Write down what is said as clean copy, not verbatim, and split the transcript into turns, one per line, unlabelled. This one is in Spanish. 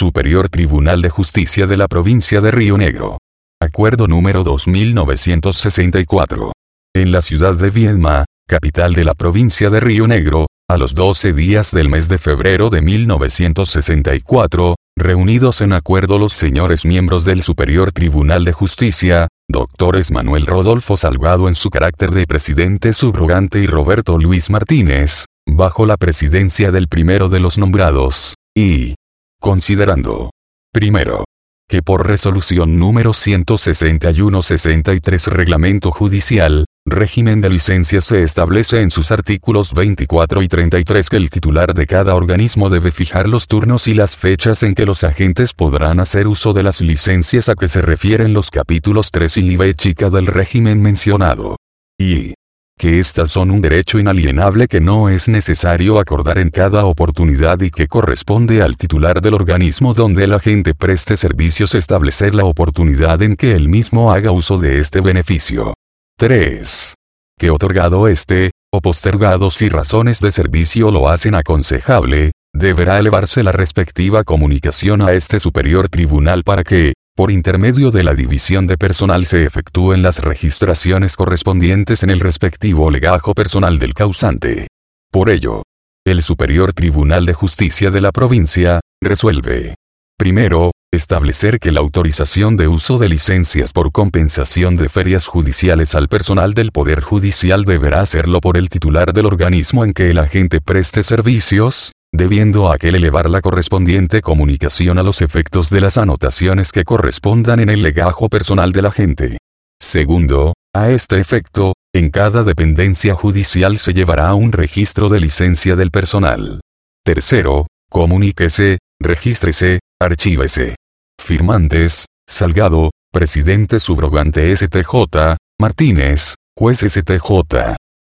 Superior Tribunal de Justicia de la Provincia de Río Negro. Acuerdo número 2964. En la ciudad de Viedma, capital de la provincia de Río Negro, a los 12 días del mes de febrero de 1964, reunidos en acuerdo los señores miembros del Superior Tribunal de Justicia, doctores Manuel Rodolfo Salgado en su carácter de presidente subrogante y Roberto Luis Martínez, bajo la presidencia del primero de los nombrados, y considerando, primero, que por resolución número 161-63 Reglamento Judicial, régimen de licencias se establece en sus artículos 24 y 33 que el titular de cada organismo debe fijar los turnos y las fechas en que los agentes podrán hacer uso de las licencias a que se refieren los capítulos 3 y libe chica del régimen mencionado. Y que éstas son un derecho inalienable que no es necesario acordar en cada oportunidad y que corresponde al titular del organismo donde el agente preste servicios establecer la oportunidad en que él mismo haga uso de este beneficio. 3. Que otorgado este, o postergado si razones de servicio lo hacen aconsejable, deberá elevarse la respectiva comunicación a este superior tribunal para que, por intermedio de la división de personal se efectúen las registraciones correspondientes en el respectivo legajo personal del causante. Por ello, el Superior Tribunal de Justicia de la provincia, resuelve. Primero, establecer que la autorización de uso de licencias por compensación de ferias judiciales al personal del Poder Judicial deberá hacerlo por el titular del organismo en que el agente preste servicios, debiendo aquel elevar la correspondiente comunicación a los efectos de las anotaciones que correspondan en el legajo personal del agente. Segundo, a este efecto, en cada dependencia judicial se llevará un registro de licencia del personal. Tercero, comuníquese, regístrese, archívese. Firmantes: Salgado, presidente subrogante STJ, Martínez, juez STJ.